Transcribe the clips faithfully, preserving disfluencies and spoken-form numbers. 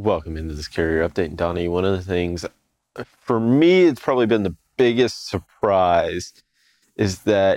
Welcome into this carrier update. And Donnie, one of the things, for me, it's probably been the biggest surprise is that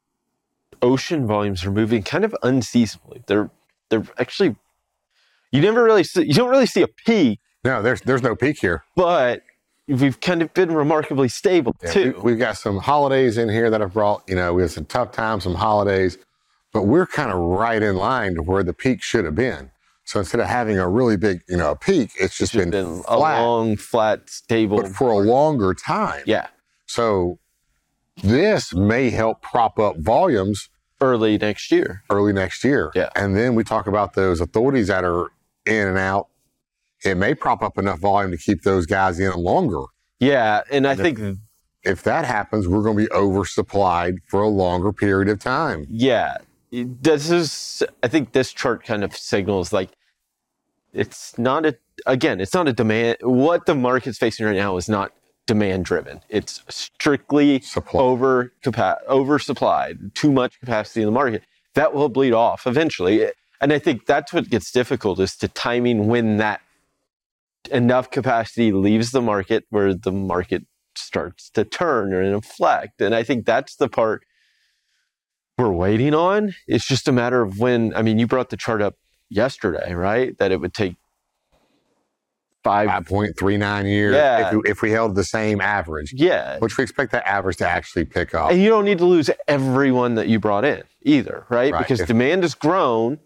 ocean volumes are moving kind of unseasonably. They're they're actually, you never really see, you don't really see a peak. No, there's there's no peak here. But we've kind of been remarkably stable yeah, too. We, we've got some holidays in here that have brought, you know, we had some tough times, some holidays, but we're kind of right in line to where the peak should have been. So instead of having a really big, you know, peak, it's just, it's been, been flat, a long, flat, stable. But for a longer time. Yeah. So this may help prop up volumes. Early next year. Early next year. Yeah. And then we talk about those authorities that are in and out. It may prop up enough volume to keep those guys in longer. Yeah, and I and think... If, if that happens, we're going to be oversupplied for a longer period of time. Yeah. This is, I think this chart kind of signals like, it's not a, again, it's not a demand. What the market's facing right now is not demand driven. It's strictly Supply. over capa- oversupplied, too much capacity in the market. That will bleed off eventually. And I think that's what gets difficult is to timing when that enough capacity leaves the market where the market starts to turn or inflect. And I think that's the part we're waiting on. It's just a matter of when. I mean, you brought the chart up yesterday, right? That it would take five... five point three nine years yeah. if, we, if we held the same average. Yeah. Which we expect that average to actually pick up. And you don't need to lose everyone that you brought in either, right? right. Because if, demand has grown.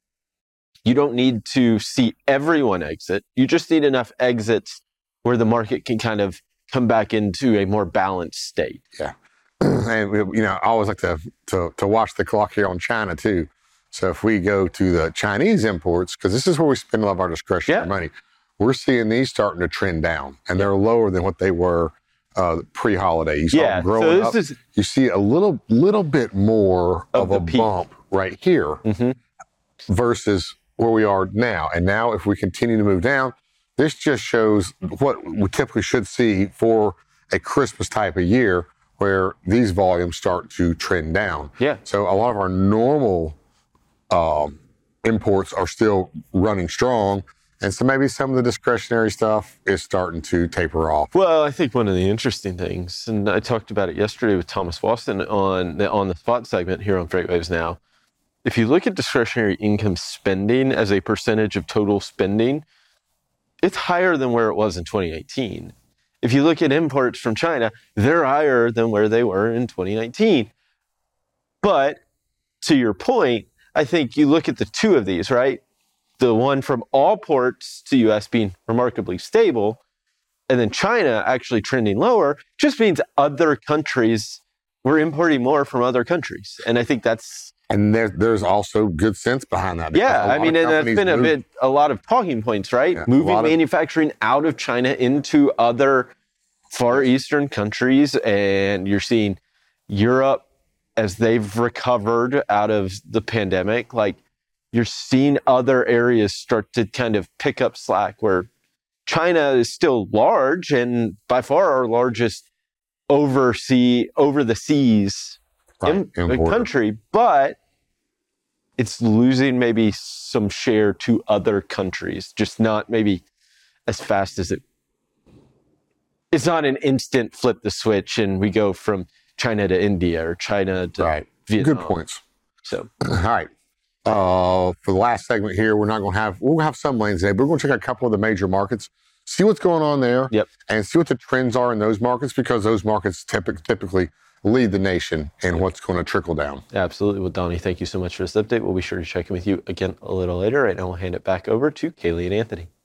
You don't need to see everyone exit. You just need enough exits where the market can kind of come back into a more balanced state. Yeah. And, you know, I always like to, to, to watch the clock here on China, too. So if we go to the Chinese imports, because this is where we spend a lot of our discretionary yeah. money, we're seeing these starting to trend down, and they're lower than what they were uh, pre-holiday. You saw yeah, them growing so this up. Is, you see a little little bit more of, of a peak. bump right here mm-hmm. versus where we are now. And now if we continue to move down, this just shows what we typically should see for a Christmas type of year where these volumes start to trend down. Yeah. So a lot of our normal um, imports are still running strong. And so maybe some of the discretionary stuff is starting to taper off. Well, I think one of the interesting things, and I talked about it yesterday with Thomas Waston on the, on the spot segment here on FreightWaves Now. If you look at discretionary income spending as a percentage of total spending, it's higher than where it was in twenty eighteen. If you look at imports from China, they're higher than where they were in twenty nineteen. But to your point, I think you look at the two of these, right? The one from all ports to U S being remarkably stable, and then China actually trending lower, just means other countries, we're importing more from other countries. And I think that's... And there, there's also good sense behind that. Yeah, I mean, and that's been a bit, a lot of talking points, right? Yeah, Moving of, manufacturing out of China into other Far Eastern countries. And you're seeing Europe, as they've recovered out of the pandemic, like you're seeing other areas start to kind of pick up slack where China is still large and by far our largest oversea, over the seas right, in, country, but it's losing maybe some share to other countries, just not maybe as fast as it. It's not an instant flip the switch and we go from China to India or China to right. Vietnam. Good points. So, all right. Uh, for the last segment here, we're not going to have, we'll have some lanes today, but we're going to check out a couple of the major markets, see what's going on there, yep. and see what the trends are in those markets, because those markets typically, typically lead the nation in what's going to trickle down. Absolutely. Well, Donnie, thank you so much for this update. We'll be sure to check in with you again a little later. Right now, we'll hand it back over to Kaylee and Anthony.